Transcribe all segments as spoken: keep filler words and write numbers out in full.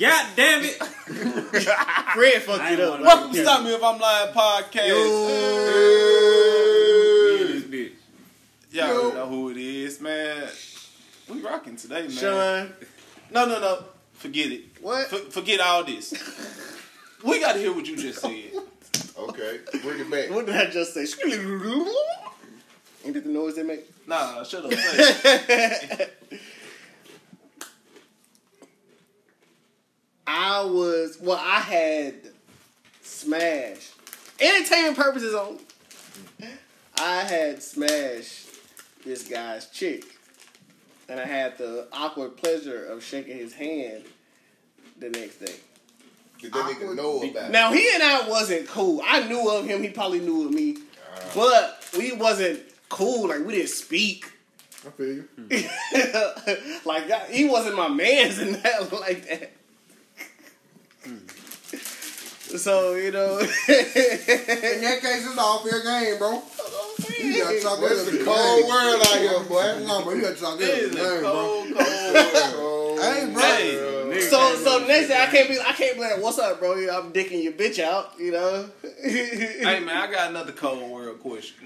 God damn it. Fred fucked it up. Welcome to Stop Me If I'm Lying podcast. Yo. This bitch. Y'all Yo. already know who it is, man. We rocking today, man. Sean. No, no, no. Forget it. What? F- forget all this. We got to hear what you just said. Okay, bring it back. What did I just say? Ain't that the noise they make? Nah, shut up. Say. I was, well, I had smashed. Entertainment purposes only. I had smashed this guy's chick. And I had the awkward pleasure of shaking his hand the next day. Did that nigga know about it? Now, he and I wasn't cool. I knew of him. He probably knew of me. Uh, but we wasn't cool. Like, we didn't speak. I feel you. Like, that, he wasn't my man's and that like that. So, you know. In that case, it's all fair game, bro. You gotta talk It's a cold world out here, boy. No, bro, you gotta talk It this is game, a bro. cold, cold world. Hey, bro. Hey. So, so next day I can't be, I can't be like, "What's up, bro? I'm dicking your bitch out," you know. Hey, man, I got another cold world question.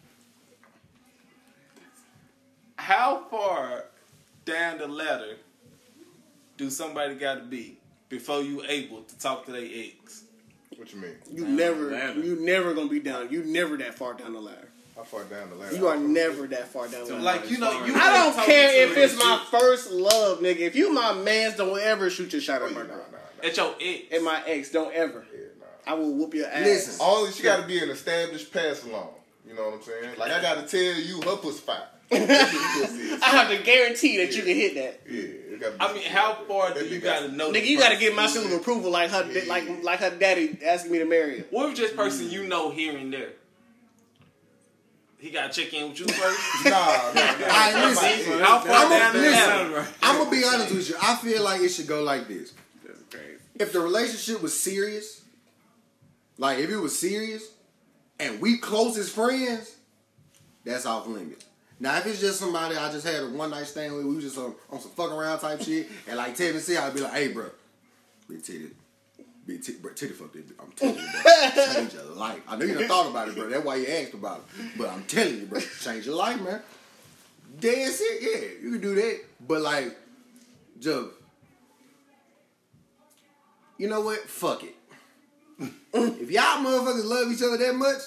How far down the ladder do somebody got to be before you able to talk to their ex? What you mean? You Down never, the ladder. you never gonna be down. You never that far down the ladder. How far down the ladder? You are never that far down the ladder. Like, you know, you I don't talk care to if a it's my chick first love, nigga. If you my mans, don't ever shoot your shot at my Nah, nah, girl. nah. at your ex. And my ex, don't ever. Yeah, nah. I will whoop your ass. Listen. Only she got to be an established pass along. You know what I'm saying? Like I got to tell you her pussy fire. I have to guarantee that you can hit that. Yeah, it gotta be I mean, how far do That you nigga- got to know? Nigga, this you gotta person? get my seal of approval like her, like like her daddy asking me to marry him. What if this person you know here and there? He got to check in with you first. Nah, nah, nah. Alright, listen. How far I'm down the listen. ladder? I'm gonna be honest with you. I feel like it should go like this. That's crazy. If the relationship was serious, like if it was serious, and we close as friends, that's off limits. Now, if it's just somebody I just had a one night stand with, we was just on, on some fuck around type shit, and like Teddy said, I'd be like, "Hey, bro, big titty, big titty, bro, titty fuck that. I'm telling you, bro, change your life. I know you done thought about it, bro. That's why you asked about it. But I'm telling you, bro, change your life, man. Dead shit, yeah, you can do that. But like, just, you know what? Fuck it. If y'all motherfuckers love each other that much,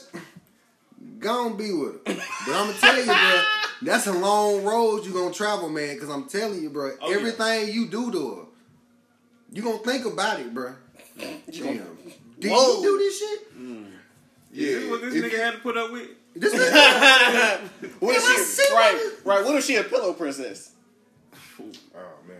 go on be with her. But I'm gonna tell you, bro, that's a long road you gonna travel, man. Cause I'm telling you, bro, Oh, everything yeah. you do to her, you gonna think about it, bro. Damn, did Whoa. you do this shit? Yeah, This is what this if nigga you- had to put up with. This nigga, What if Am I she sick? right? Right? What if she a pillow princess? Oh man.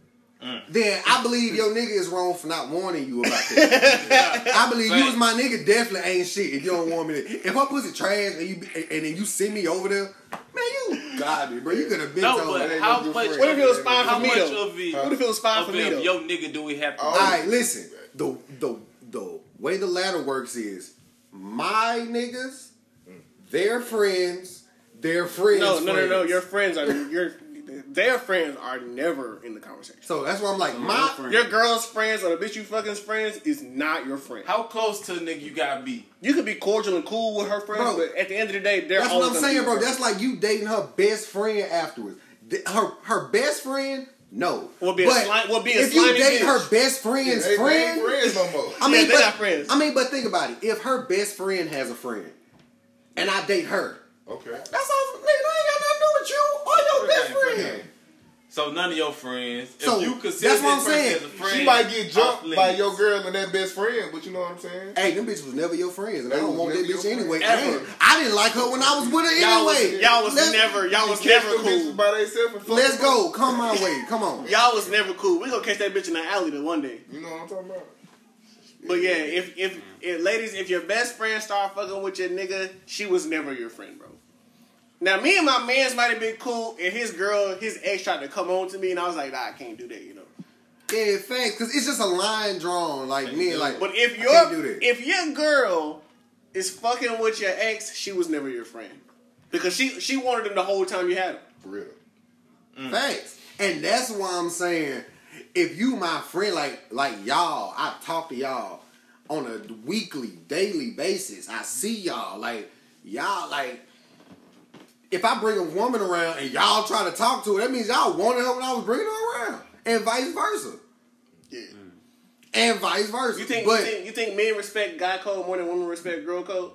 then I believe your nigga is wrong for not warning you about that. I believe you as my nigga definitely ain't shit if you don't want me to. If her pussy trash and you and then you send me over there, man, you got it, bro. You could have been No, told but that. how your much? friend. What if it was fine How for me much though? of it? What if it was fine Of for me it, though? yo nigga, do we have to? Oh. All right, listen. The the the way the ladder works is my niggas, their friends, their friends. No, no, no, no. friends. Your friends are your their friends are never in the conversation. So that's why I'm like my. friend. Your girl's friends or the bitch you fucking's friends is not your friend. How close to a nigga you gotta be? You could be cordial and cool with her friends, Bro, but at the end of the day, they're That's always what I'm gonna saying, be bro. your That's like you dating her best friend afterwards. Th- Her her best friend, no. Will be a But sli- will be a if you slimy date bitch. her best friend's They, they friend, ain't friends no more. I mean, Yeah, they're but, not friends. I mean, but think about it. If her best friend has a friend, and I date her, Okay. that's all. Nigga, that ain't got nothing to do with you or your best friend. So none of your friends. So, if you consider that's what this I'm person saying. as a friend, She might get off jumped by limits. your girl and that best friend, but you know what I'm saying? Hey, them bitches was never your friends, and I They don't was want that never bitch your anyway. friends. I, ain't- I didn't like her when I was with her Y'all was, anyway. y'all was Let's- never, y'all was Catch never them bitches cool. by themselves and fuck Let's them go. up. Come my way. Come on. Y'all was never cool. We gonna catch that bitch in the alley the one day. You know what I'm talking about? But yeah, if, if if ladies, if your best friend start fucking with your nigga, she was never your friend, bro. Now me and my mans might have been cool, and his girl, his ex tried to come on to me, and I was like, nah, I can't do that, you know. Yeah, facts. Because it's just a line drawn. Like, me, like, But if I can't do your that. if your girl is fucking with your ex, she was never your friend because she she wanted him the whole time you had him. For real. Facts. And that's why I'm saying, if you my friend, like like y'all, I talk to y'all on a weekly, daily basis. I see y'all, like y'all, like if I bring a woman around and y'all try to talk to her, that means y'all wanted her when I was bringing her around, and vice versa. Yeah. And vice versa. You think, but, you think you think men respect guy code more than women respect girl code?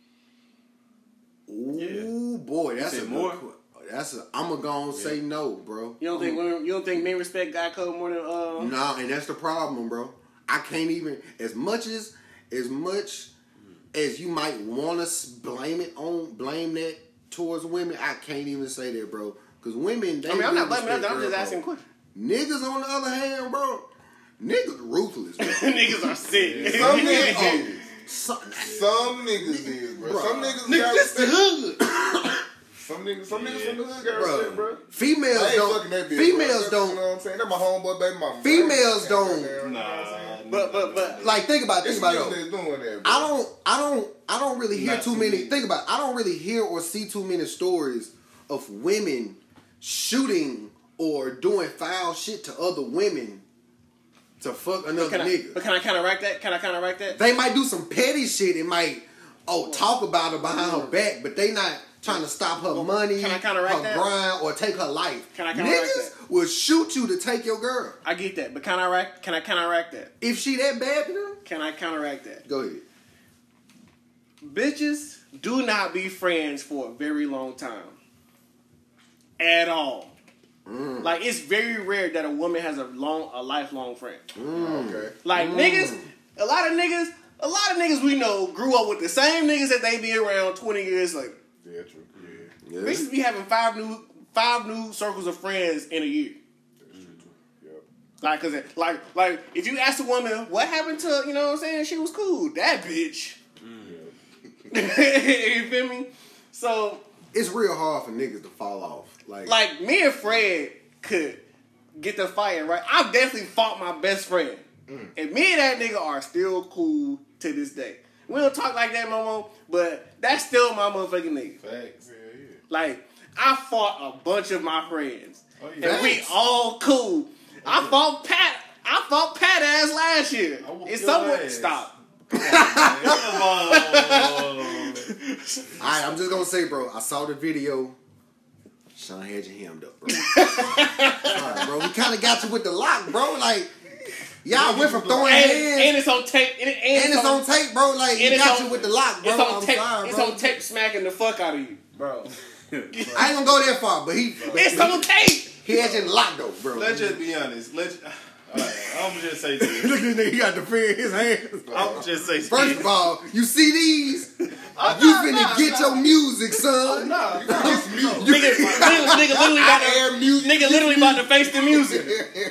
Ooh boy, that's You a say good more? que- That's a. I'm gonna go and say no, bro. You don't think women? You don't think men respect guy code more than uh? No, and that's the problem, bro. I can't even as much as as much as you might want to blame it on blame that towards women. I can't even say that, bro. Because women, they I mean, I'm not really blaming them. respect I'm just girl asking code. questions. Niggas, on the other hand, bro, niggas ruthless. Bro. Niggas are sick. Some niggas Oh, is. some, Some niggas is, bro. Bruh. Some niggas Niggas, got this the respect. hood. Some niggas, some niggas from the hood got Bro, respect, bro. females I ain't don't. fucking that bitch, Females bro. don't. You know what I'm saying? That's my homeboy, baby mama. Females bro. don't- You know what I'm Nah, saying? But but but Like, think about it. It's Think about niggas it. that's doing that, bro. I don't, I don't, I don't really hear Not too too many. many. Think about it. I don't really hear or see too many stories of women shooting or doing foul shit to other women to fuck another can I, nigga. but can I counteract that? Can I counteract that? They might do some petty shit and might oh talk about her behind her back, but they not trying to stop her money, Can I counteract her that? grind, or take her life. Can I counteract Niggas will shoot you to take your girl. I get that, but counteract. Can I counteract that? If she that bad to them, Can I counteract that? go ahead. Bitches do not be friends for a very long time. At all. Mm. Like it's very rare that a woman has a long, a lifelong friend. Okay. Like niggas, a lot of niggas, a lot of niggas we know grew up with the same niggas that they be around twenty years later. Yeah, true. Yeah. Yeah. Bitches be having five new, five new circles of friends in a year. Yep. Like, cause it, like, like if you ask a woman what happened to, you know what I'm saying, she was cool. That bitch. You feel me? So, It's real hard for niggas to fall off. Like, like me and Fred could get the fighting right. I've definitely fought my best friend, and me and that nigga are still cool to this day. We don't talk like that no more, but that's still my motherfucking nigga. Facts. Yeah, yeah. Like I fought a bunch of my friends, Oh, yeah. and we Facts. all cool. I fought Pat. I fought Pat ass last year. I whooped It's your somewhat ass. stop. Come on. Alright, I'm just gonna say, bro, I saw the video. Sean had your hammed up, bro. Sorry, bro. We kind of got you with the lock, bro. Like, y'all went from throwing And, hands, and it's on tape. And, it- and and it's on tape, bro. Like, and you it's got on- you with the lock, bro. It's on I'm tape. sorry, It's bro. on tape smacking the fuck out of you, bro. I ain't gonna go that far, but he, It's on tape. he had you in the lock, though, bro. Let's just be honest. Let's. All right, I'm just say this. Look at this nigga, he got the fear in his hands. I'm just say First of all, you see these? Oh, You nah, finna nah, get nah. your music, son. Nah, You get music. Nigga, nigga, nigga literally about to, Air music. nigga literally about to face the music.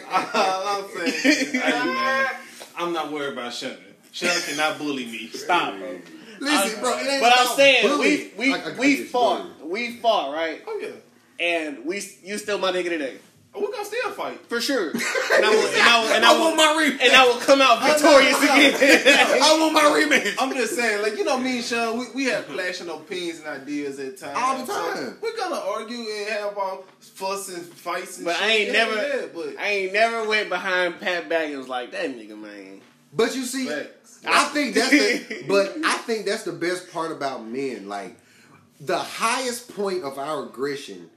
all I'm saying is, hey, man, I'm not worried about Shunner. Shunner cannot bully me. Stop. Listen, bro, it ain't But I'm about saying bullying. we we I- I- I we just- fought. We fought, right? Oh yeah, And we you still my nigga today. we're gonna still fight. For sure. And I will and I will and I I will, want my rematch. and I will come out victorious again. I want my rematch. I'm just saying, like, you know, me and Sean, we, we have clashing opinions and ideas at times. All the So time. we're gonna argue and have our fuss and fights and But shit. I ain't Yeah, never yeah, but I ain't never went behind Pat back and was like, that nigga man. But you see, Facts. I think that's the, but I think that's the best part about men. Like, the highest point of our aggression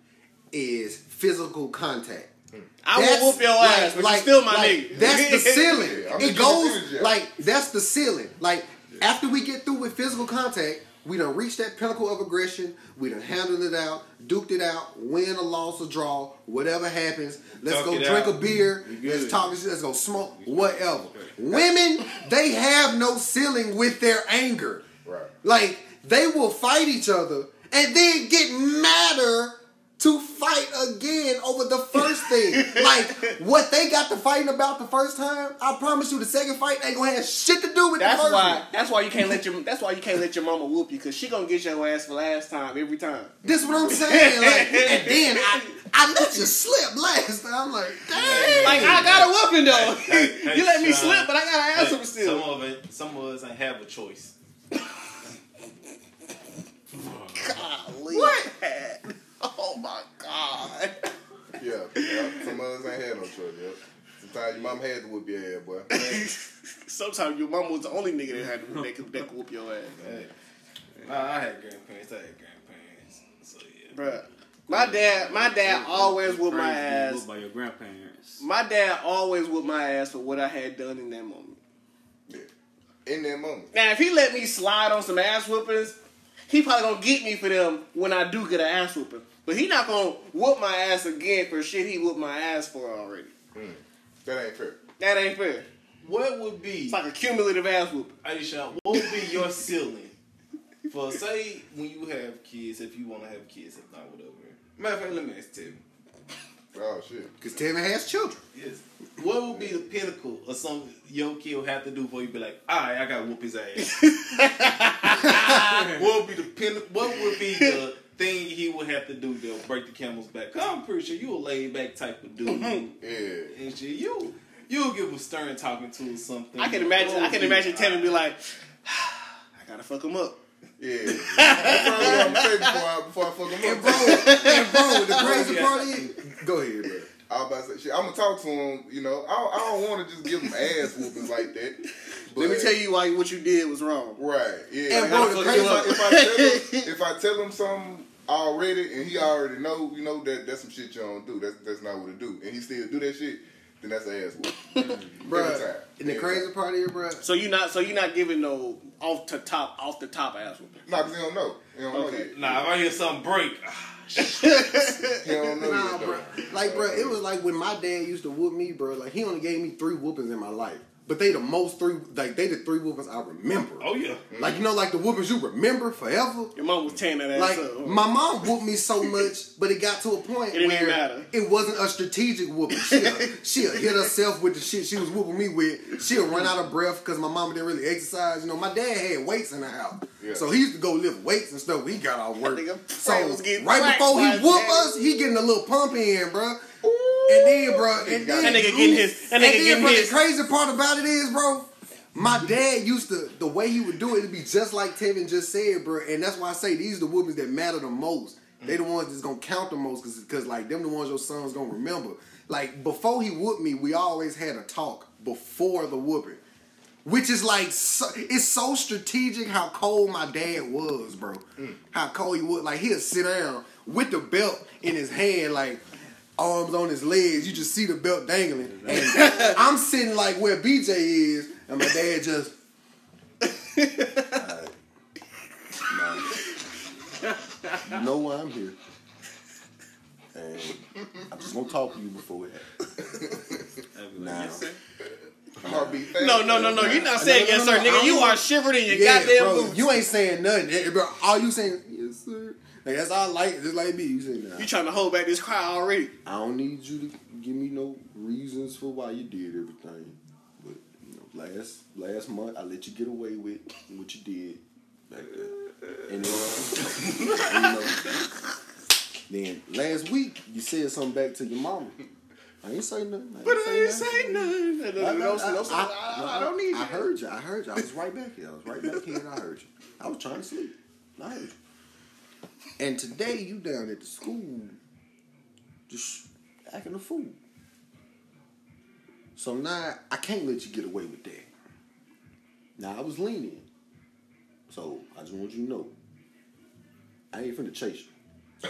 is physical contact. I That's will whoop your like- ass, but like- you still my like, nigga. That's the ceiling. Yeah, I'm It just goes gonna finish, like that's the ceiling. Like after we get through with physical contact, we done reached that pinnacle of aggression. We done handled it out, duked it out, win or loss or draw, whatever happens. Let's Talk go it drink out. a beer. We good. Let's talk. Let's go smoke. Whatever. Women, they have no ceiling with their anger. Right. Like they will fight each other and then get madder to fight again over the first thing. Like what they got to fighting about the first time, I promise you, the second fight ain't gonna have shit to do with That's the first why one. that's why you can't let your that's why you can't let your mama whoop you, cause she gonna get your ass for last time every time. This what I'm saying. Like, and then I I let you slip last time. I'm like, dang. Like I got a whooping though. Hey, hey, You let me Sean. slip, but I gotta Hey, answer him still. Some of it, some of us ain't have a choice. Golly. What? Oh my god. Yeah, yeah. Some of us ain't had no choice, yeah. Sometimes your mom had to whoop your ass, boy. Sometimes your mama was the only nigga that had to that could, that could whoop your ass. Hey. Nah, I had grandparents. I had grandparents. So yeah. Bruh. My dad, my dad always whooped my Crazy being ass. whooped by your grandparents. My dad always whooped my ass for what I had done in that moment. Yeah. In that moment. Now, if he let me slide on some ass whoopings, he probably gonna get me for them when I do get an ass whooping. But he not gonna whoop my ass again for shit he whooped my ass for already. Mm. That ain't fair. That ain't fair. What would be, It's like a cumulative ass whooping. Aisha, what would be your ceiling for, say, when you have kids, if you want to have kids, if not, whatever. Matter of fact, let me ask Tim. Oh, shit. Because Tevin has children. Yes. What would be the pinnacle of something your kid would have to do before you be like, all right, I got to whoop his ass? What would be the pinnacle? What would be the thing he would have to do to break the camel's back? Cause I'm pretty sure you a laid back type of dude. Yeah. And shit, you you'll give a stern talking to or something. I can imagine. I can imagine Tevin be like, I gotta fuck him up. Yeah. That's probably what I'm saying before I, before I fuck him And up. bro, and bro, the crazy part is, go ahead, bro. I was about to say, shit, I'm gonna talk to him, you know. I don't, I don't want to just give him ass whoopings like that. But, Let me tell you why what you did was wrong. Right, yeah. And bro, if, the I, crazy- if, I, if, I tell him, if I tell him something already and he already know, you know, that that's some shit you don't do. That's that's not what to do. And he still do that shit, then that's an ass whoop. Bro, Every time. and the Every crazy time. part is, bro, So you not. So you not giving no off the top, off the top ass whooping. Nah, because he don't know. He don't know Okay. yet. Nah, if I hear something break, He don't know nah, yet, bro. though. Like, bro, it was like when my dad used to whoop me, bro. Like, he only gave me three whoopings in my life. But they the most three, like, they the three whoopings I remember. oh yeah. Like, you know, like the whoopings you remember forever. Your mom was tearing that ass Like, up. my mom whooped me so much, but it got to a point It didn't where even matter. it wasn't a strategic whooping. She'll, she'll hit herself with the shit she was whooping me with. She'll run out of breath because my mama didn't really exercise. You know, my dad had weights in the house. Yeah. So he used to go lift weights and stuff when he got off work. That nigga So Frank was getting right whacked before by he his whoop daddy. us, he getting a little pump in, bro. And then, bro, and then, That nigga getting his- that and nigga then, getting bro, his- the crazy part about it is, bro, my dad used to, the way he would do it, it'd be just like Tevin just said, bro. And that's why I say these are the whoopings that matter the most. They the ones that's gonna count the most, cause, cause like them the ones your son's gonna remember. Like before he whooped me, we always had a talk before the whooping, which is like so, it's so strategic how cold my dad was, bro. How cold he was. Like he'll sit down with the belt in his hand, like arms on his legs. You just see the belt dangling, and I'm sitting like where B J is, and my dad just. Alright. Nah. You know why I'm here. And I'm just gonna talk to you before it happens. Now, Heartbeat fast. No, no, no, no. You're not saying no, yes, no, sir, no, nigga. I You don't- are shivering in your yeah, goddamn bro, boots. you ain't saying nothing, eh, bro. All you saying, yes, sir. Like, that's all like, just like me. You saying, nah, You trying to hold back this cry already? I don't need you to give me no reasons for why you did everything. But you know, last last month, I let you get away with what you did back there. And then, and, you know, then last week you said something back to your mama. I ain't say nothing. I But I ain't say say nothing. No, I, no, no, no, I, no, I, I don't need I you. heard you. I heard you. I was right back here. I was right back here and I heard you. I was trying to sleep. I heard you. And today you down at the school just acting a fool. So now I can't let you get away with that. Now I was lenient. So I just want you to know. I ain't finna chase you.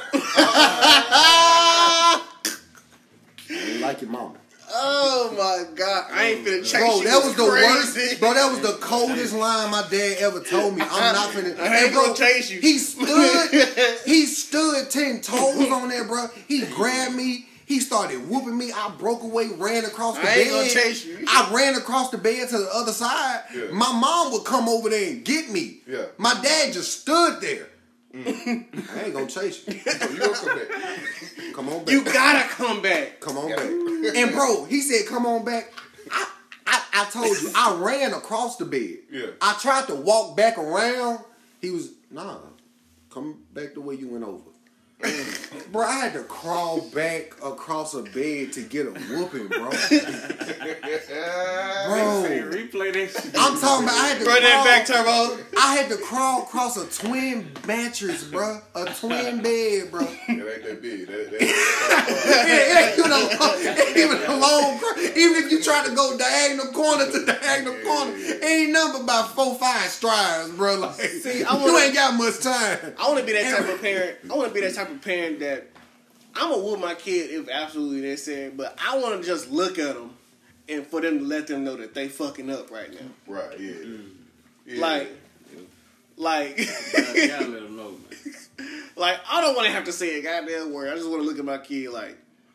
I ain't like your mama. Oh my god, I ain't finna chase Bro, you. that was the Crazy. worst. Bro, that was the coldest line my dad ever told me. I'm not finna. I ain't And bro, gonna chase you. He stood. He stood ten toes on there, bro. He grabbed me. He started whooping me. I broke away, ran across the I bed. ain't gonna chase you. I ran across the bed to the other side. Yeah. My mom would come over there and get me. Yeah. My dad just stood there. I ain't gonna chase you. So you gonna come back. Come on back. You gotta come back. Come on back. And bro, he said, come on back. I, I, I told you, I ran across the bed. Yeah. I tried to walk back around. He was, nah, come back the way you went over. Bro, I had to crawl back across a bed to get a whooping, bro. Bro, Replay that shit. I'm talking about I had to Run that crawl, back, Turbo. I had to crawl across a twin mattress, bro. A twin bed, bro. That ain't that big. That, that, it ain't even a long, it ain't even a long cra- even if you try to go diagonal corner to diagonal corner, ain't nothing but about four, five strides, bro. Like, See, I you wanna- ain't got much time. I want to be that type of parent. I want to be that type of parent that I'm gonna whoop my kid if absolutely necessary, but I want to just look at them and for them to let them know that they fucking up right now. right, yeah. yeah. Like, like, You gotta let them know, man. like I don't want to have to say a goddamn word. I just want to look at my kid like,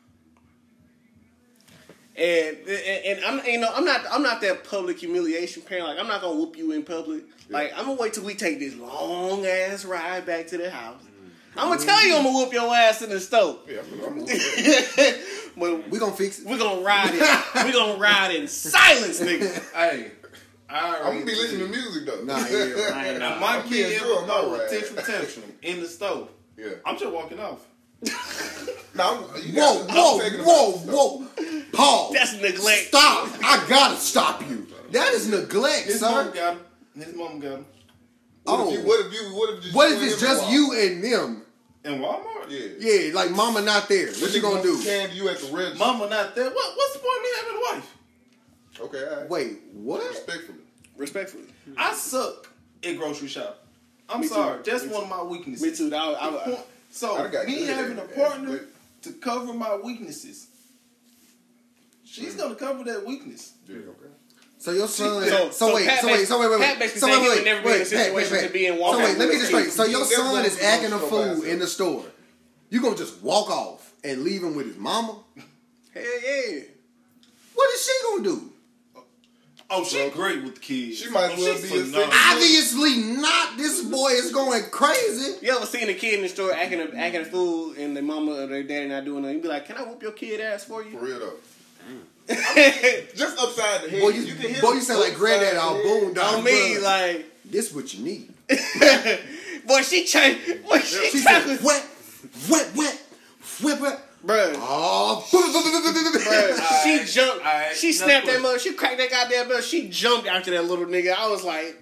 and and, and I'm you know I'm not I'm not that public humiliation parent. Like I'm not gonna whoop you in public. Like I'm gonna wait till we take this long ass ride back to the house. I'm gonna tell you I'm gonna whoop your ass in the stove. Yeah, I'm, I'm, But We gonna fix it. we're gonna ride it. We're gonna ride in silence, nigga. Hey, I I'm gonna be listening to music though. Nah, yeah. I ain't Nah, my I'm kid being ever true on my throw a ride. tantrum tantrum in the stove. Yeah. I'm just walking off. Nah, I'm- you Whoa, got- I'm whoa, taking them whoa, out the stove. whoa. Pause. That's neglect. Stop. I gotta stop you. That is neglect, His mom sir. got him. His mom got him. What Oh. if you? What if you? What if just What you if and it's him just walk? you and them? In Walmart? Yeah. Yeah, like mama not there. What you gonna do? Can you at the register? Mama not there. What? What's the point of me having a wife? Okay, all right. Wait, what? Respectfully. Respectfully. I suck at grocery shop. I'm Me too. sorry. That's Me one of my weaknesses. Me too. I, I, I, So I got me good having a at- partner at- to cover my weaknesses, she's gonna cover that weakness. Yeah, okay. So your son. So- So, so wait. Pat So wait. So wait. Wait. Pat Wait. basically So saying wait. he Wait. would never be in a wait, Pat, situation Pat, to be in Pat. Walmart So wait. Let me with just his straight. So your He never son gonna is go acting a to the store by fool himself. in the store. You gonna just walk off and leave him with his mama? hell yeah. What is she gonna do? Oh, she great with the kids. She might as oh, well she's be a phenomenal. second- Obviously not. This boy is going crazy. You ever seen a kid in the store acting a, acting a fool and their mama or their daddy not doing nothing? You be like, can I whoop your kid ass for For you? real though. Just upside the head. Boy, you, can hear boy, him you sound like upside granddad the all head. boondoggle. On me, bruh. like, This what you need. boy, she changed. Boy, she, She changed. said, wet, wet, wet, wet, wet. Bruh. Oh, Bruh, she Alright, jumped. alright, she no snapped that question. mother. She cracked that goddamn bell. She jumped after that little nigga. I was like,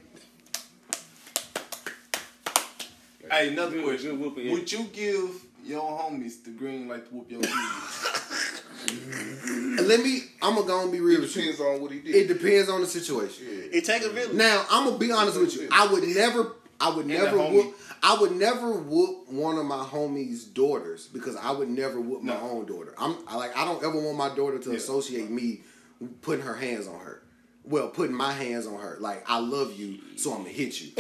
Hey, another Good- question. good whooping, yeah. Would you give your homies the green light to whoop your kids? let me. I'm gonna go and be real It with you. depends on what he did. It depends on the situation. Yeah. it take a village. Now I'm gonna be honest with you. I would never. I would And never the homie. whoop. I would never whoop one of my homies' daughters because I would never whoop my No. own daughter. I'm I like I don't ever want my daughter to Yeah. associate me putting her hands on her. Well, putting my hands on her. Like I love you, so I'm gonna hit you.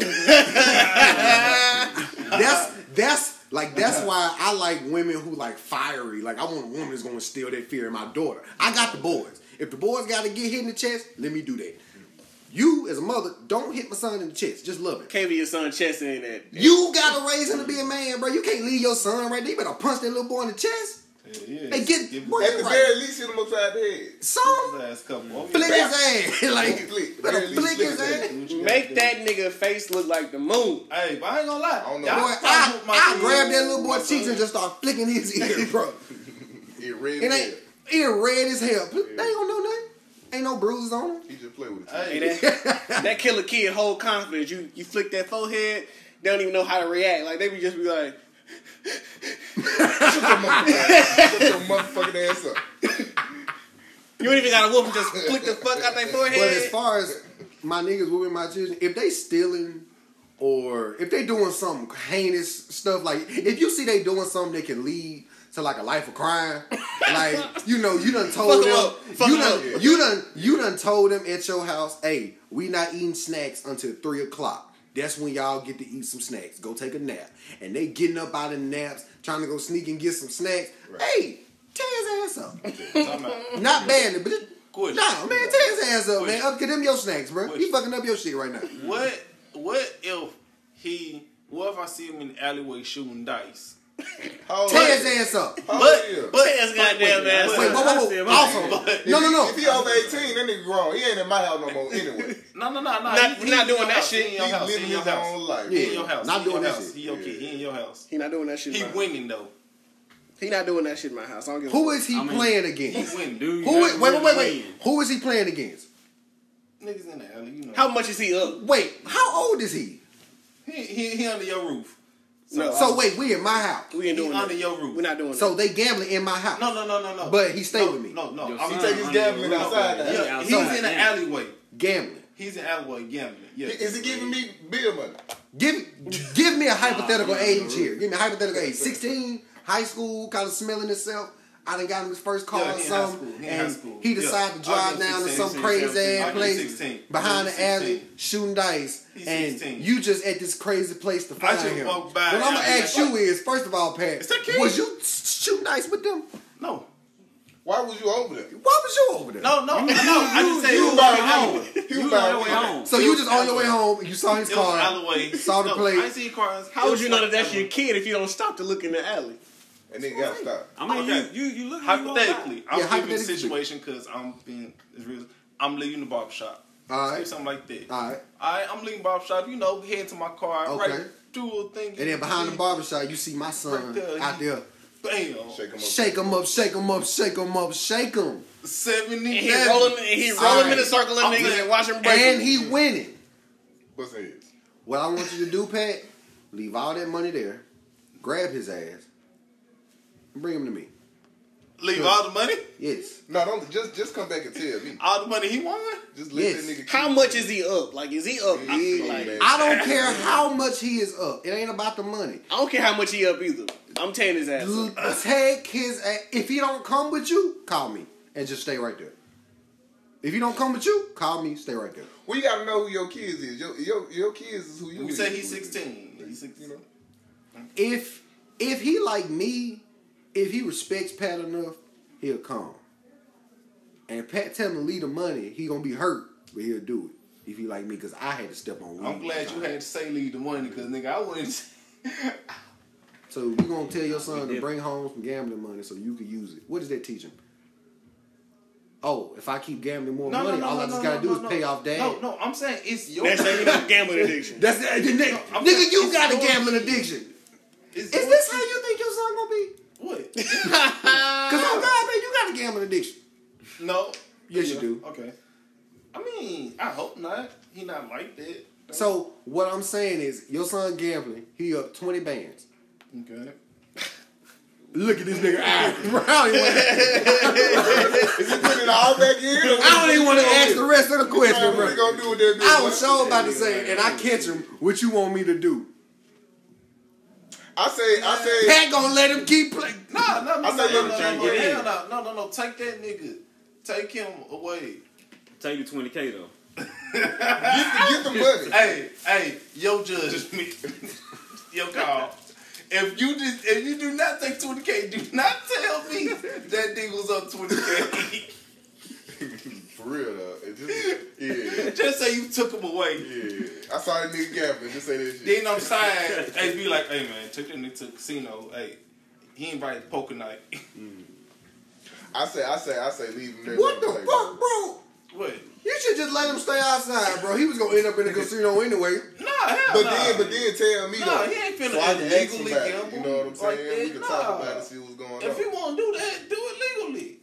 that's that's like that's why I like women who like fiery. Like I want a woman that's gonna instill that fear in my daughter. I got the boys. If the boys gotta get hit in the chest, let me do that. You as a mother, don't hit my son in the chest. Just love it. Can't be your son chest in that. You gotta raise him to be a man, bro. You can't leave your son right there. You better punch that little boy in the chest. Yeah, yeah. Hey, get- Give boy, his At the right. very least, hit him upside the head. Son, ass couple. Oh, flick yeah. his ass. like, Flick. you better Very least flick flick his his ass. ass. Make that nigga face look like the moon. Hey, but I ain't gonna lie. I don't know. Y'all Boy, start I, whooping my I kids. grab that little boy's cheeks and just start flicking his ear, bro. It red. It ain't, it red as hell. They ain't gonna do nothing. Ain't no bruises on him. He just play with it. Hey, Hey, that, that killer kid hold confidence. You you flick that forehead, they don't even know how to react. Like they be just be like, Shut your motherfucking- shut your motherfucking ass up. you ain't even gotta whoop them, just flick the fuck out their forehead. But as far as my niggas whooping my children, if they stealing or if they doing some heinous stuff, like if you see they doing something that can lead to like a life of crime, like you know, you done told Fuck 'em them, up. Fuck you 'em done, up. you done, you done told them at your house, hey, we not eating snacks until three o'clock. That's when y'all get to eat some snacks. Go take a nap, and they getting up out of naps, trying to go sneak and get some snacks. Right. Hey, tear his ass up. Time out. Not badly, but just, Question. nah, man, tear his ass up, man. Question. Up to them your snacks, bro. He Question. fucking up your shit right now. What what if he what if I see him in the alleyway shooting dice How old Tear is his he? ass up. How old But is he? but His goddamn ass. Wait, whoa, whoa, whoa. Also, If no, no, he- no. If he over eighteen, that nigga grown. He ain't in my house no more anyway. no no no no. Not- he, we not he in doing your that house. shit. He in your He house. He living in your his house. own life. He in your house. Not He in doing your that house. shit. He your kid. He in your house. He not doing that shit. He in my winning though. He not doing that shit in my house. I don't give a Who fuck. is he I mean, playing He against? winning. Dude, Who is, wait, wait, wait, wait. Who is he playing against? Niggas in the alley, you know. How much is he up? Wait, how old is he? He he he under your roof. No. So wait, we in my house. We ain't He doing under that. your roof. We're not doing So that. they gambling in my house. No no no no no. But he stay no, with me. No no. Your I'm son take his under your gambling roof. outside now. Yeah, Yeah, he's outside, in the yeah. alleyway. Gambling. He's in the alleyway gambling. Yeah. Is he giving me bill money? Give give me a hypothetical Nah, age here. Give me a hypothetical age. sixteen, high school, kind of smelling himself. I done got him his first car Yeah, or he in high something, school. He in and high school. he Yeah. decided to I'll drive give him down to sixteen, some crazy sixteen, ass I'll give him place sixteen. behind the I'll give him alley sixteen. shooting dice, He's and sixteen. you just at this crazy place to I find just him. walked by What I'm gonna and ask I- you is, first of all, Pat, Is that kid? was you shooting dice with them? No. Why was you over there? Why was you over there? No, no, no. I just said you it was about an to alleyway. He You was on about your way to- home. So you just on your way home, you saw his It was car, an alleyway. saw the no, plate. I ain't seen cars. How would you know that that's your kid if you don't stop to look in the alley? And nigga got stopped. I mean, Okay. you, you, you look Hypothetically, I'm Yeah, giving the hypothetically. situation because I'm being it's real. I'm leaving the barbershop. All Say right, something like that. all right. All right, I'm leaving barbershop. You know, heading to my car. Okay. Right, do a thing. And then behind the barbershop, you see my son Right there, out he- there. Bam. Shake him up. Shake him up, shake him up, shake him up, shake him. Seventy. And he rolling, and he rolling in a circle of I'm niggas saying- and watch him break. And them. he winning. What's his? What I want you to do, Pat, leave all that money there, grab his ass, and bring him to me. Leave all the money. Yes. No, don't just just come back and tell me. All the money he won. Just let Yes. that nigga. How keep- much is he up? Like, is he up? He big? is, Like, man. I don't care how much he is up. It ain't about the money. I don't care how much he up either. I'm tearing his ass L- up. Take his ass. If he don't come with you, call me and just stay right there. If he don't come with you, call me, stay right there. We gotta know who your kids is. Your your, your kids is who you. We is. say he's sixteen. He's sixteen. You know. If if he like me, if he respects Pat enough, he'll come. And Pat tell him to leave the money, he gonna be hurt, but he'll do it. If he like me, because I had to step on. I'm weed glad you one time. had to say leave the money because nigga, I wouldn't. So you gonna tell your son to bring home some gambling money so you can use it. What does that teach him? Oh, if I keep gambling more No, no, money, no, all no, I just no, gotta no, do no, is no. pay off dad. No, no, I'm saying it's your. That's how you know gambling addiction. That's the, the, the, I'm nigga. saying You it's got a your gambling kid. addiction. It's Is your this kid. how you think your son gonna be? What? Cause oh God, man, you got a gambling addiction. No. Yes, you Yeah, do. Okay. I mean, I hope not. He not like that. So what I'm saying is, your son gambling. He up twenty bands. Okay. Look at this nigga eyes. Bro, I don't even wanna- Is he putting it all back in? I don't even want to ask the rest of the question, What bro. we gonna do with that? I bitch, was boy? sure about to say, and I catch him. What you want me to do? I say, I say. Pat gonna let him keep playing. No, no, no, I no, say no, let him no, try and no, get hell in. no, no, no, no. Take that nigga. Take him away. Take the twenty K though. Get, get the money. Hey, hey, your judgment, your call. If you just, if you do not take twenty K, do not tell me that nigga was up twenty K. For real though. It just, yeah, Just say you took him away. yeah. I saw that nigga gambling. Just say that shit. Then I'm saying, hey, be like, hey man, take that nigga to the casino. Hey, he invited poker night. I say, I say, I say, leave him there. What the Let him fuck, bro? What? You should just let him stay outside, bro. He was gonna end up in the casino anyway. Nah, hell But nah. then, but then tell me Nah, though. he ain't finna so I can ask him illegally back. gamble. You know what I'm saying? Like that, we can nah. talk about it and see what's going If on. you want to do that, do it legally.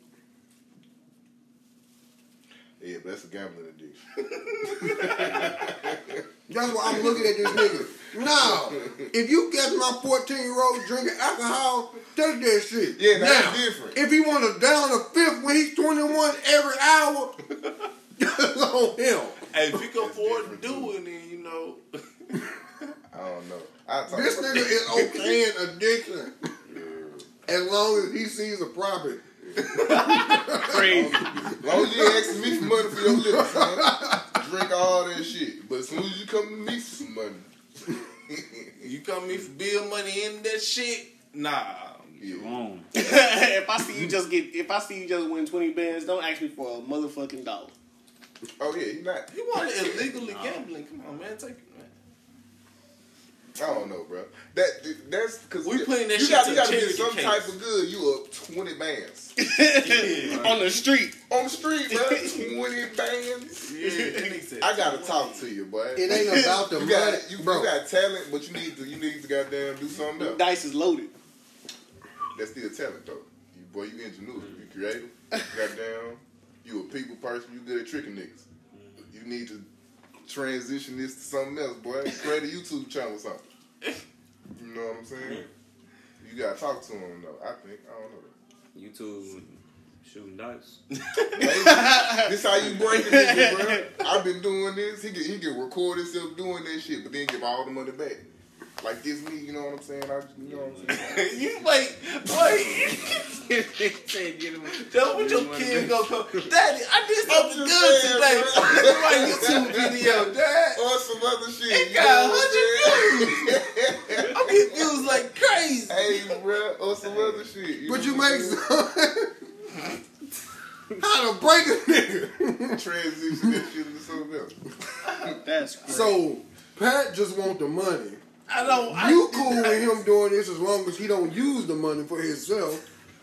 Yeah, but that's a gambling addiction. That's why I'm looking at this nigga. Now, if you get my fourteen year old drinking alcohol, take that shit. Yeah, now now, that's different. If he want to down a fifth when he's twenty-one every hour, that's on him. Hey, if you can That's afford to different, do too. it, then you know. I don't know. I talk This about nigga is okay in addiction as long as he sees a profit. Crazy. As long as you ain't asking me for money for your lips, man. Drink all that shit. But as soon as you come to me for some money, You come me for bill money in that shit? Nah. yeah. Wrong. If I see you just get, if I see you just win twenty bands, don't ask me for a motherfucking dollar. Oh yeah, he not. You want to illegally gambling? Come on, man. Take it, man. I don't know, bro. That that's because We playing that you shit got, to you got to cherry get some case. type of good. You up twenty bands On the street. on the street, bro. Twenty bands. Yeah, that nigga said I gotta talk to you, boy. It ain't about the You money, got you, you bro. got talent, but you need to you need to goddamn do something else. Dice is loaded. That's still talent though. You boy, you ingenuity, you creative. Goddamn, you a people person. You good at tricking niggas. You need to transition this to something else, boy. Create a YouTube channel or something. You know what I'm saying? You gotta talk to him though. I think I don't know. YouTube shooting dice. Hey, this how you break a nigga, bro. I've been doing this. He can he can record himself doing that shit, but then give all the money back. Like this me, you know what I'm saying? I, you know what I'm saying? You wait, wait. That's what your kid go go. Daddy, I did something just good saying, today. bro. This is my YouTube video, Dad. Or some other shit. It you got know what I'm saying? I'm getting views like crazy. Hey, bro, or some other shit. But know you what make I'm some. How to break a nigga? saying? Transition that shit into something else. That's crazy. So Pat just want the money. I don't. I, You cool with him doing this as long as he don't use the money for himself.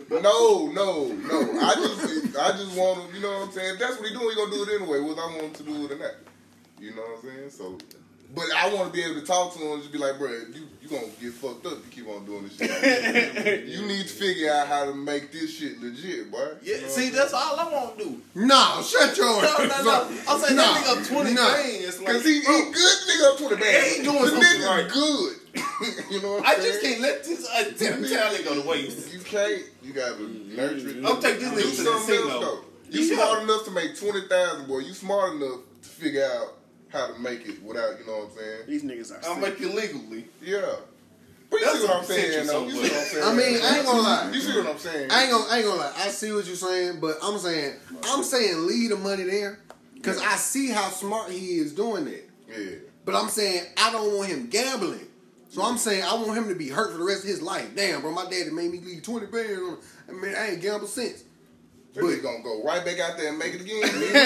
No, no, no. I just, I just want him. You know what I'm saying? If that's what he doing, he gonna do it anyway. Whether I want him to do it or not. You know what I'm saying? So, but I want to be able to talk to him and just be like, bro, you you gonna get fucked up if you keep on doing this shit. You need to figure out how to make this shit legit, boy. Yeah, You know see, what that's all I want to do. Nah, shut your No, ass no, no. up. I'm saying Nah, that nigga up twenty nah. grand. It's I'm like, saying? Cause he, he bro, good nigga up twenty bands. He doing the something nigga right. good. you know what I I'm just saying? can't let this uh, t- talent go to waste. You can't. You gotta nurture it. I'm taking this Do nigga to the something else casino. though. You Yeah. smart enough to make twenty thousand, boy. You smart enough to figure out how to make it without, you know what I'm saying? These niggas are I'll sick. make it legally. Yeah. But you That's see what I'm some potential saying, though. You see what I'm saying? I mean, I ain't gonna lie. You see what I'm saying? I ain't gonna, I ain't gonna lie. I see what you're saying, but I'm saying, I'm saying leave the money there, cause I see how smart he is doing that. Yeah. But I'm saying I don't want him gambling. So I'm saying I want him to be hurt for the rest of his life. Damn, bro, my daddy made me leave twenty bands on. I mean, I ain't gambled since. That nigga gonna go right back out there and make it again.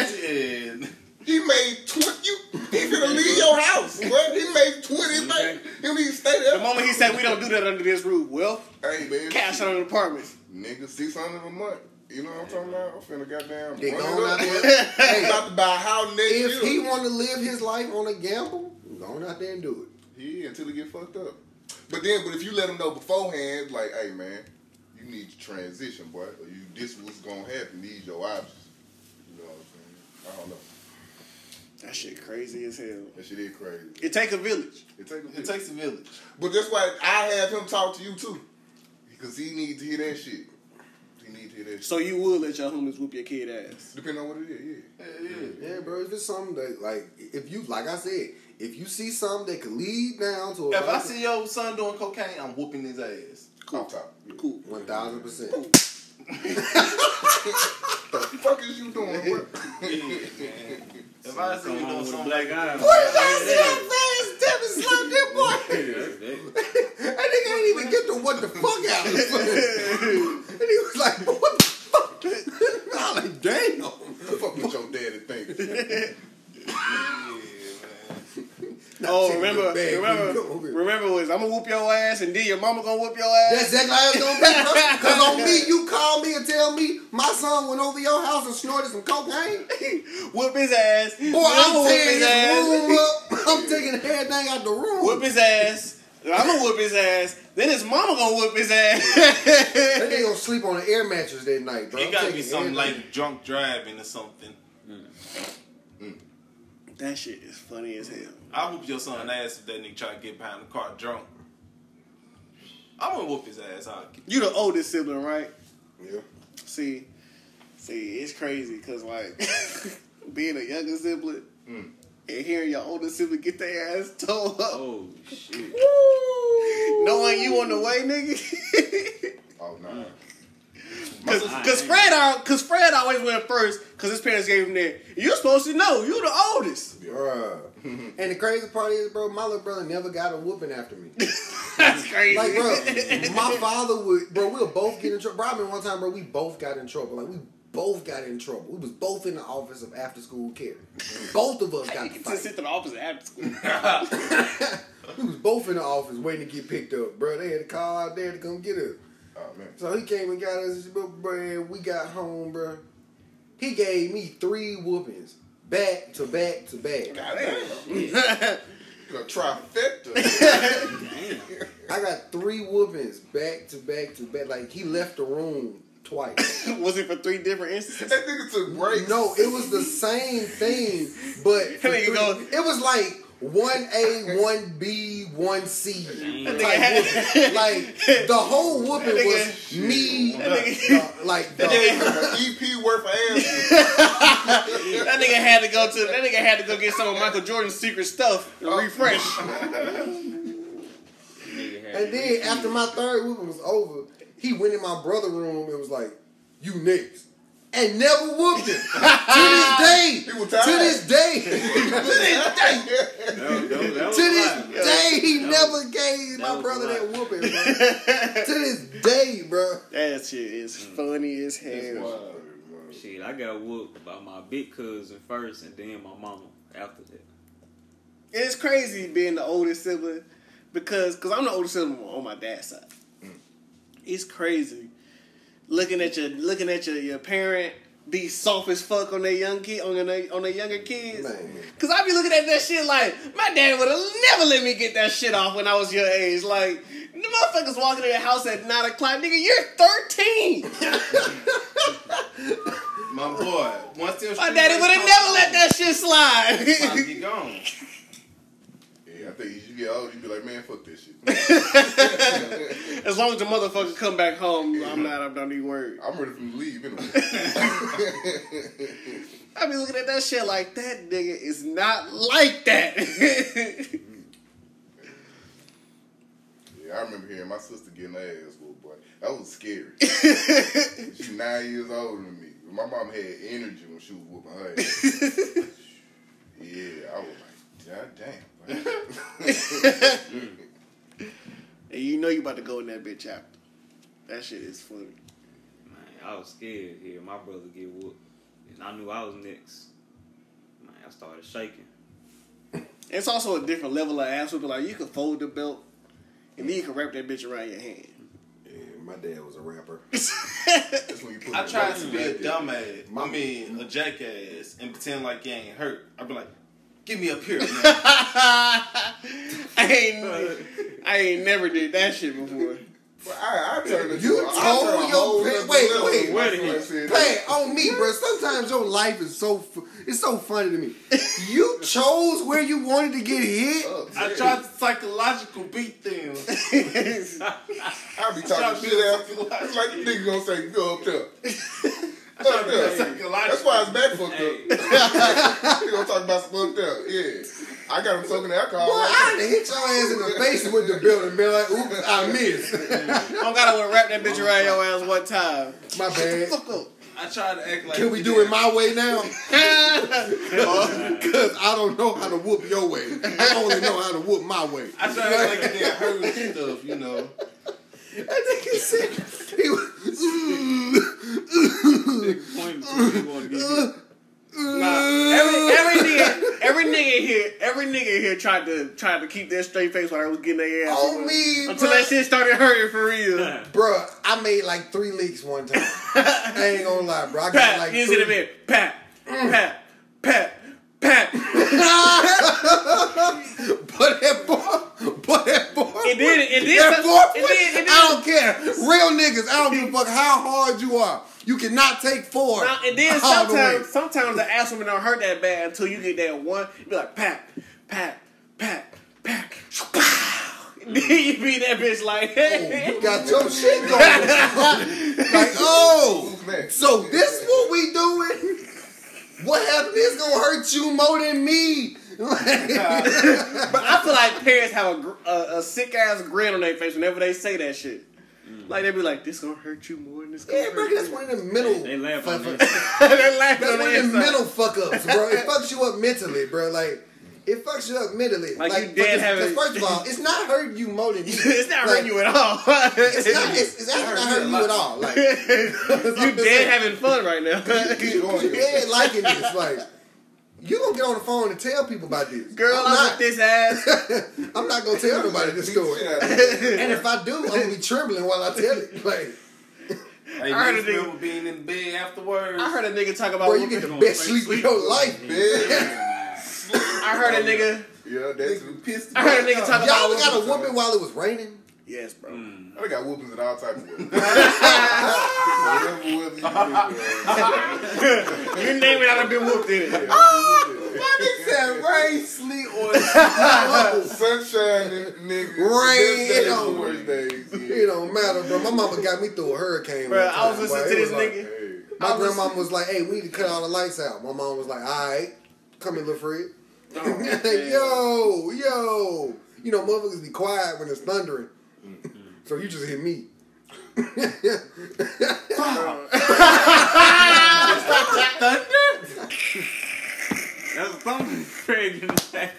Yeah. He made twenty. You, he finna leave your house, bro. He made twenty. Man. He don't even stay there. The moment he said we don't do that under this roof, well, Hey, man. cash out an apartment. Nigga, six hundred a month. You know what I'm talking about? I'm finna goddamn They run going it out up. there. I'm Hey, about to buy a house next if year. he want to live his life on a gamble, go out there and do it. Yeah, until he get fucked up. But then, but if you let him know beforehand, like, hey man, you need to transition, boy, or you this what's gonna happen. These your options. You know what I'm saying? I don't know. That shit crazy as hell. That shit is crazy. It take a village. It take a It bit. takes a village. But that's why I have him talk to you too, because he needs to hear that shit. He needs to hear that shit. So you would let your homies whoop your kid ass. Depending on what it is, yeah. Yeah, yeah. Yeah, bro. If it's something that, like, if you, like I said, if you see something that could lead down to a If I see your son doing cocaine, I'm whooping his ass. Off top. Cool. one thousand percent. What the fuck is you doing, bro? If I see you Come on doing with a something black like eye. What did I see that fast Devin slapped that boy? That nigga ain't even get the what the fuck out of it. And he was like, what the fuck? I was like, damn. Fuck what your daddy think. Oh, Take remember, your bag, remember, go over. remember was I'm gonna whoop your ass and then your mama gonna whoop your ass. That's exactly how it's gonna be, bro. Cause on me, you call me and tell me my son went over your house and snorted some cocaine. Whoop his ass. Boy, I'ma I'm whoop tearing his his ass. room up. I'm taking everything out the room. Whoop his ass. I'm gonna whoop his ass. Then his mama gonna whoop his ass. That nigga gonna sleep on an air mattress that night, bro. it I'm gotta be taking something everything. like drunk driving or something. That shit is funny as hell. I whoop your son ass if that nigga try to get behind the car drunk. I'm gonna whoop his ass. I'll get You the oldest sibling, right? Yeah. See, see, it's crazy because like being a younger sibling Mm. and hearing your older sibling get their ass towed up, Oh shit. knowing you on the way, nigga. Oh nah. Cause, cause Fred, al- cause Fred always went first. Cause his parents gave him that. You're supposed to know. You the oldest. Bruh. And the crazy part is, bro, my little brother never got a whooping after me. That's crazy. Like, bro, my father would, bro, we'll both get in trouble. Bro, I remember one time, bro, we both got in trouble. Like, we both got in trouble. We was both in the office of after school care. Both of us got You to get to fight. sit to the office after school. We was both in the office waiting to get picked up, bro. They had a call out there to come get us. Oh man. So he came and got us, bro. We got home, bro. He gave me three whoopings, back to back to back. Goddamn. A trifecta. I got three whoopings back to back to back. Like he left the room twice. Was it for three different instances? That nigga took breaks. No, it was the same thing, but for That nigga three- go- it was like one A, one B, one C That type nigga whooping. Like the whole whooping That was nigga- me, That nigga- the- like the, An E P worth of ass. That nigga had to go to. That nigga had to go get some of Michael Jordan's secret stuff to refresh. and then after my third whooping was over, he went in my brother's room and was like, "You next." And never whooped him. To this day. He was To tired. this day. That was- that was- that was To a this lie. day, he That never was- gave that my was brother a that lie. whooping, bro. To this day, bro. That shit is funny as hell. Shit, I got whooped by my big cousin first, and then my mama after that. It's crazy being the oldest sibling because cause I'm the oldest sibling on my dad's side. It's crazy looking at your looking at your, your parent be soft as fuck on their young kid on their on their younger kids. Man. Cause I be looking at that shit like my dad would have never let me get that shit off when I was your age. Like the motherfuckers walking in the house at nine o'clock, nigga, you're thirteen. My boy, once them My daddy would have never let that shit Time slide. to get gone. Yeah, I think as you get older, you be like, man, fuck this shit. As long as the motherfucker come back home, I'm not. I don't need worried. I'm ready for him to leave anyway. I be looking at that shit like that nigga is not like that. Yeah, I remember hearing my sister getting her ass whooped, boy. That was scary. She's nine years older than me. My mom had energy when she was whooping her ass. Yeah, I was like, God damn. And you know you about to go in that bitch after. That shit is funny. Man, I was scared here. My brother get whooped, and I knew I was next. Man, I started shaking. It's also a different level of ass whooping. Like you can fold the belt, and then you can wrap that bitch around your hand. Yeah, my dad was a rapper. That's when you put I the tried weights to in be a like that. dumbass. I mean, a jackass, and pretend like you ain't hurt. I'd be like, "Get me up here, man." I ain't, I ain't never did that shit before. But I, I turned into You a- I told turned a your whole pa- nother wait, level wait, when wait a my minute. son said Play that. on me, bro. Sometimes your life is so fu- it's so funny to me. You chose where you wanted to get hit. Oh, I yeah. tried to psychological beat them. I be talking shit after. It's like the nigga gonna say, go up there. I tried Up to be there. psychological. That's why it's back fucked Hey. up. He gonna talk about some up there. Yeah. I got him soaking alcohol. Boy, right I done hit your ass in the face with the belt and been like, oops, I missed. I don't gotta wrap that bitch around your ass one time. My bad. Fuck up. I tried to act like. Can we you do did. it my way now? Because I don't know how to whoop your way. I only know how to whoop my way. I tried to act like you didn't hurt and stuff, you know. That nigga said, he was, Pointing to you want to get hit. Nah, every every nigga, every nigga here, every nigga here tried to tried to keep their straight face while I was getting their ass on whooped. me, until bruh. that shit started hurting for real. Bruh, I made like three leaks one time. I ain't gonna lie, bro. I got Pat, like you three. see the bed. Pat, Pat, Pat, Pat. But that boy, but that boy, It did, it did, that some- fourth it one, did, it did. I don't care. Real niggas, I don't give a fuck how hard you are. You cannot take four. Now, and then all the way. sometimes, sometimes the ass woman don't hurt that bad until you get that one. You be like, Pat, Pat, Pat, Pat. Then you be that bitch like, Oh, you got your shit going on. Like, oh, Who's next? so this what we doing? What happened is gonna hurt you more than me. But I feel like parents have a, gr- a, a sick ass grin on their face whenever they say that shit. Like they be like, "This gonna hurt you more than this." Gonna Yeah, hurt bro, you." that's one of the mental. They laugh on fuck- that. They laughing That's on one the of the inside. mental fuck ups, bro. It fucks you up mentally, bro. Like it fucks you up mentally. Like, you dead because- having- because first of all, it's not hurting you more than me. It's not Like, hurting you at all. It's not. It's, it's actually not hurting you at all. Like You dead having fun right now. you dead liking this. Like you gonna get on the phone and tell people about this. Girl, I'm I not. whipped this ass. I'm not gonna tell nobody this story. And if I do, I'm gonna be trembling while I tell it. Like, Hey, I heard niggas a nigga- remember being in bed afterwards. I heard a nigga talk about bro, you get whooping- the best sleep of your life. I heard a nigga. Yeah, that's Nigga pissed. I heard a nigga talk about Y'all got a whooping. whooping while it was raining? Yes, bro. I got whoopings in all types of ways. Whatever weather you do, You name it, I've been whooped in it. Why they said rain, sleet, or sunshine, nigga. Rain, Best days, it don't- the worst days. Yeah. It don't matter, bro. My mama got me through a hurricane. Bro, one I was time, listening boy. to It this was like- nigga. Hey. My I was- grandma was like, "Hey, we need to cut all the lights out." My mom was like, "All right, come here, little Fred." Oh, man. yo, yo, you know, motherfuckers be quiet when it's thundering, so you just hear me. That's something Craig in the back.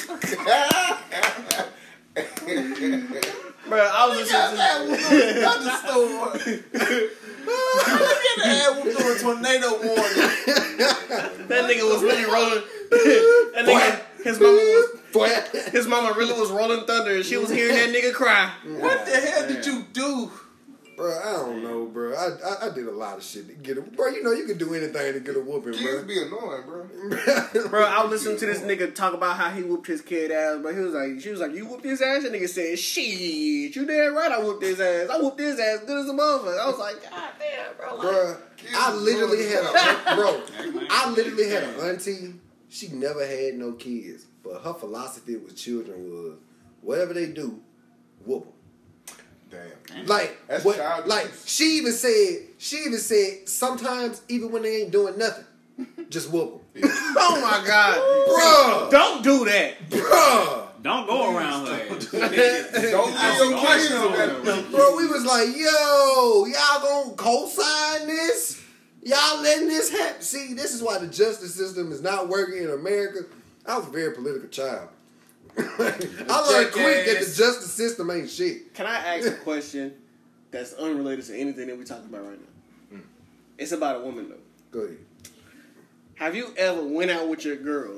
Bro, I was listening to thunderstorm. Look at the air whoop doing tornado warning. that nigga was really rolling. That nigga, his mama was Flat. his mama really was rolling thunder, and she was hearing that nigga cry. What the hell did you do? Bro, I don't know, bro. I, I I did a lot of shit to get a bro. You know, you can do anything to get a whooping, Kids bro. be annoying, bro. Bro, I was listening to this nigga talk about how he whooped his kid ass, but he was like, she was like, you whooped his ass? That nigga said, shit, you damn right I whooped his ass. I whooped his ass good as a motherfucker. I was like, god damn, bro. Like, Bro, I literally had a bro. I literally had an auntie. She never had no kids, but her philosophy with children was whatever they do, whoop them. Damn. Like, That's what, childish. like she even said, she even said sometimes even when they ain't doing nothing, just whoop them. oh my god. Bruh, Don't do that. bruh. Don't go around her. Don't Don't leave your go kids around on her. Bro, we was like, yo, y'all gonna co-sign this? Y'all letting this happen? See, this is why the justice system is not working in America. I was a very political child. I learned quick that the justice system ain't shit. Can I ask a question that's unrelated to anything that we're talking about right now? Hmm. It's about a woman though. Go ahead. Have you ever went out with your girl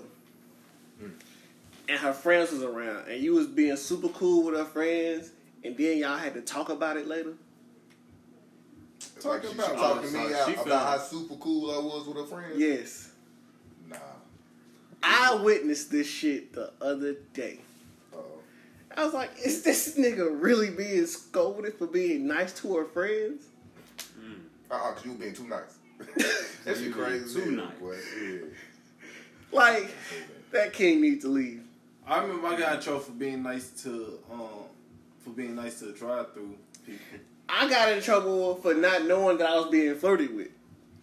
and her friends was around and you was being super cool with her friends and then y'all had to talk about it later? Like she, about- she talking to Oh, me so out she about felt- how super cool I was with her friends. Yes. Nah. I witnessed this shit the other day. Uh-oh. I was like, is this nigga really being scolded for being nice to her friends? Uh-uh, cause you being too nice. That shit You crazy. being as too hell, nice. boy. Yeah. Like, that king needs to leave. I remember I got in trouble for being nice to um for being nice to the drive-through people. I got in trouble for not knowing that I was being flirted with.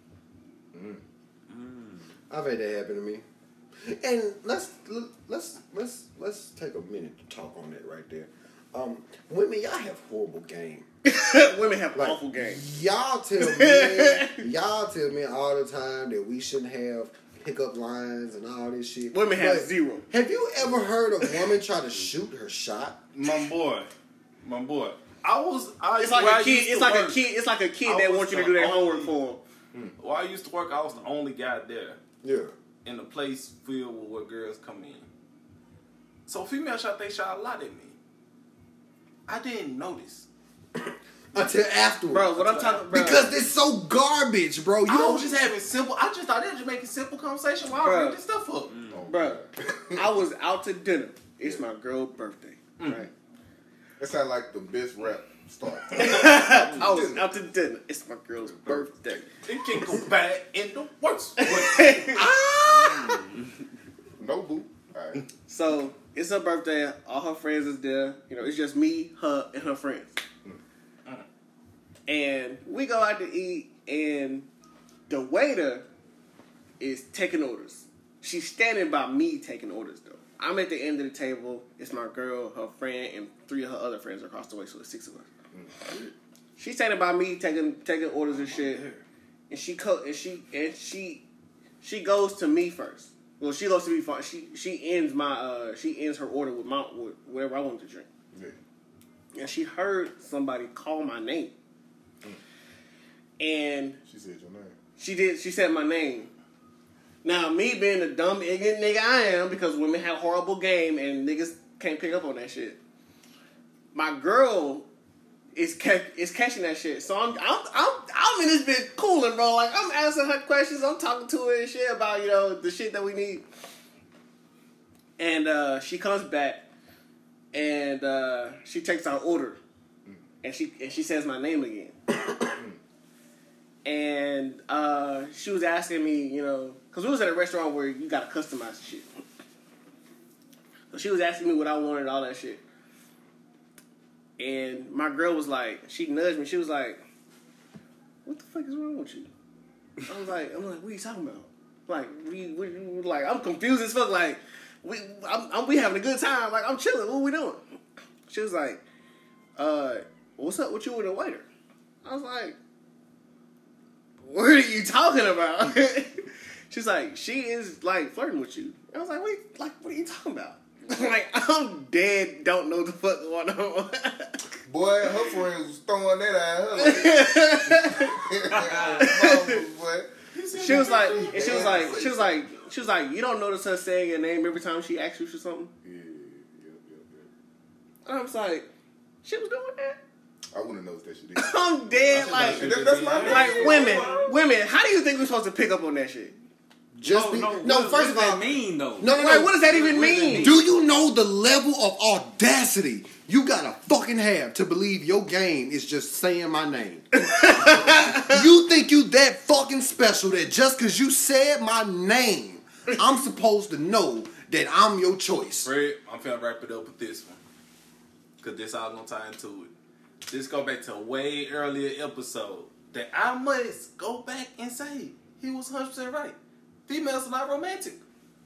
I've had that happen to me. And let's let's let's let's take a minute to talk on that right there. Um, women, y'all have horrible game. Women have Like, awful game. Y'all tell me, y'all tell me all the time that we shouldn't have pickup lines and all this shit. Women have But zero. Have you ever heard a woman try to shoot her shot? My boy, my boy. I was. I It's where like I a kid. used to It's like work, a kid. It's like a kid I that was wants you to the do their only- homework for him. Where I used to work, I was the only guy there Yeah. in a place filled with where girls come in. So female shot, they shot a lot at me. I didn't notice. Until afterwards. Bro, what I'm talking about. Because it's so garbage, bro. You I don't was just having simple. I just thought they were just making simple conversation while I Bruh. read this stuff up. Oh, Bro, I was out to dinner. It's my girl's birthday. Right? That sounds like the best rap start. I was out to dinner. It's my girl's birthday. It can go bad in the worst way. No boo. Alright. So it's her birthday. All her friends is there. You know, it's just me, her, and her friends. And we go out to eat, and the waiter is taking orders. She's standing by me taking orders, though. I'm at the end of the table. It's my girl, her friend, and three of her other friends are across the way, so it's six of us. She's standing by me taking taking orders and shit. And she co- and she and she she goes to me first. Well, she goes to me first. She she ends my uh she ends her order with my with whatever I want to drink. Yeah. And she heard somebody call my name. And She said your name. she did. She said my name, Now, me being the dumb, ignorant nigga I am, because women have horrible game and niggas can't pick up on that shit. My girl is ca- is catching that shit. So I'm I'm I'm I'm in this bitch cooling, bro. Like I'm answering her questions. I'm talking to her and shit about, you know, the shit that we need. And uh, she comes back and uh, she takes our order, and she and she says my name again. And uh, she was asking me, you know, because we was at a restaurant where you gotta customize the shit. So she was asking me what I wanted, all that shit. And my girl was like, she nudged me. She was like, "What the fuck is wrong with you?" I was like, "I'm like, what are you talking about? Like, we, we, we like, I'm confused as fuck. Like, we, I'm, I'm, we having a good time. Like, I'm chilling. What we doing?" She was like, "Uh, what's up with you and the waiter?" I was like, "What are you talking about?" She's like, "She is like flirting with you." I was like, "Wait, like, what are you talking about?" Like, I'm dead, don't know the fuck going on. Boy, her friends was throwing that at her. Like, boy. She was like, and she was like, she was like, she was like, "You don't notice her saying your name every time she asks you for something?" Yeah, yeah, yeah, yeah. And I was like, she was doing that? I wouldn't notice that shit either. I'm dead, like, That- that's my like women, women. How do you think we're supposed to pick up on that shit? Just no, be, no, no, what, first what of does that all, mean though? no, no, no. Like, what does that even What does that mean? mean? Do you know the level of audacity you gotta fucking have to believe your game is just saying my name? You think you that fucking special that just cause you said my name, I'm supposed to know that I'm your choice? Fred, I'm finna wrap it up with this one. Cause this all gonna tie into it. This go back to a way earlier episode that I must go back and say he was one hundred percent right. Females are not romantic.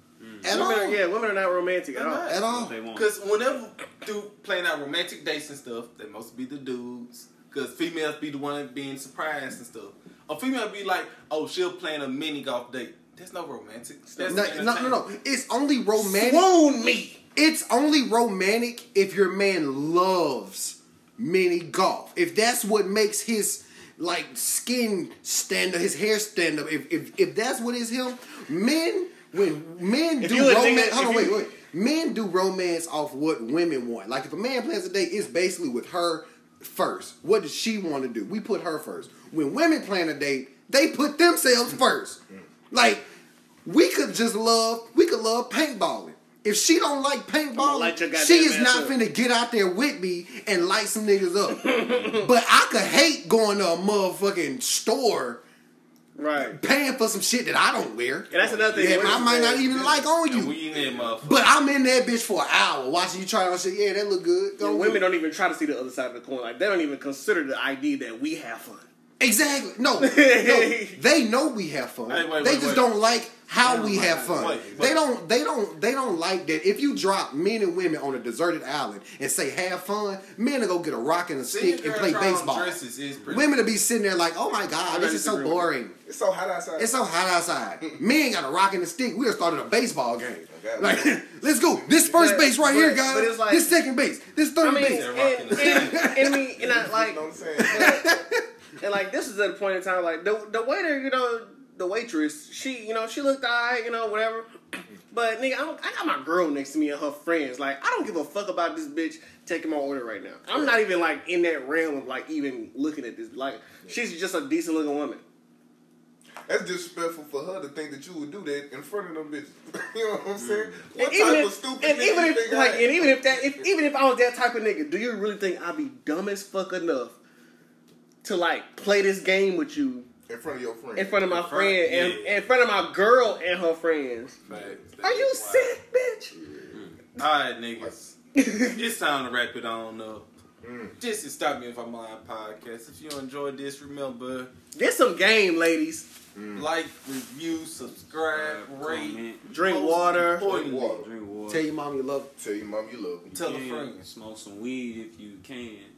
At Women all. are, yeah, women are not romantic at They're all. not. At all. They won't. Because whenever do playing out romantic dates and stuff, they must be the dudes. Because females be the one being surprised and stuff. A female be like, "Oh, she'll plan a mini golf date." That's no romantic. That's No, no, no, no. It's only romantic. Swoon me. It's only romantic if your man loves mini golf. If that's what makes his like skin stand up, his hair stand up. If if if that's what is him, men when men If do you a romance. nigga- Hold on, if wait, you- wait. Men do romance off what women want. Like if a man plans a date, it's basically with her first. What does she want to do? We put her first. When women plan a date, they put themselves first. Like we could just love, we could love paintballing. If she don't like paintballing, light your goddamn she is ass not up. finna get out there with me and light some niggas up. But I could hate going to a motherfucking store Right. paying for some shit that I don't wear. And that's another thing. Yeah, women I might not say. even like on And you. we in that motherfucker. But I'm in that bitch for an hour watching you try on shit. Yeah, that look good. Yeah, Go women get it. don't even try to see the other side of the coin. Like, they don't even consider the idea that we have fun. Exactly. No, no. They know we have fun. Hey, wait, they wait, just wait. don't like how Oh we my have God. fun. Wait, wait. They don't. They don't. They don't like that. If you drop men and women on a deserted island and say have fun, men will go get a rock and a Seeing stick and girls play try on baseball. dresses is pretty. Women will be sitting there like, oh my god, I this is so disagree with boring. It's so hot outside. It's so hot outside. Men got a rock and a stick. We have started a baseball game. Okay. Like, let's go. This first But- base right but- here, guys. but it's like- this second base. This third I mean, base. and, and, and, and, I mean, and I, like, You know what I'm saying? and like, this is at a point in time, like, the the waiter, you know, the waitress, she, you know, she looked alright, you know, whatever. But nigga, I, don't, I got my girl next to me and her friends. Like, I don't give a fuck about this bitch taking my order right now. I'm not even like in that realm of like even looking at this. Like, she's just a decent looking woman. That's disrespectful for her to think that you would do that in front of them bitches. You know what I'm saying? What And even type of if, stupid and nigga even you if think I like, am? and even if that, if even if I was that type of nigga, do you really think I'd be dumb as fuck enough to like play this game with you in front of your friend. in front of my In front- friend and yeah. in front of my girl and her friends? Facts. Are you That's sick, bitch? wild. Alright, niggas. It's time to wrap it on up. Mm. Just to stop me if I'm on podcast. If you enjoyed this, remember Get some game, ladies. like, review, subscribe, rate, Comment, Drink Most water. importantly, Water. drink water. Tell your mom you love her. Tell your mom you love her. Tell a You can friend. Smoke some weed if you can.